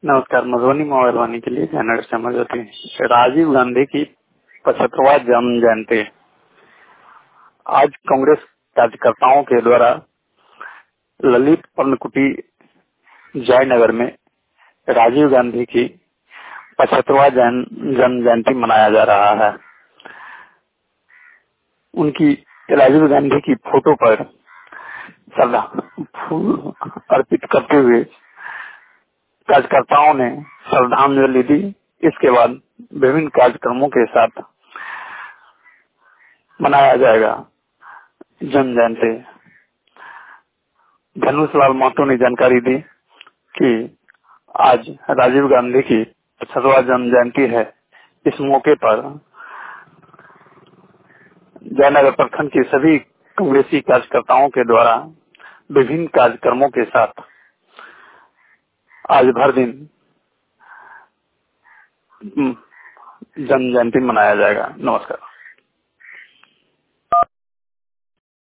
नमस्कार। मधुबनी मोबाइल वाणी के लिए कैनेडा से समझ होती है। राजीव गांधी की 75वां जन्म जयंती आज कांग्रेस कार्यकर्ताओं के द्वारा ललित पर्णकुटी जयनगर में राजीव गांधी की 75वां जन्म जयंती मनाया जा रहा है। उनकी राजीव गांधी की फोटो पर फूल अर्पित करते हुए कार्यकर्ताओं ने श्रद्धांजलि दी। इसके बाद विभिन्न कार्यक्रमों के साथ मनाया जाएगा जन्म जयंती। धनुषलाल महतो ने जानकारी दी कि आज राजीव गांधी की 75वां जन्म जयंती है। इस मौके पर जयनगर प्रखंड के सभी कांग्रेसी कार्यकर्ताओं के द्वारा विभिन्न कार्यक्रमों के साथ आज भर दिन जन्म जयंती मनाया जाएगा। नमस्कार।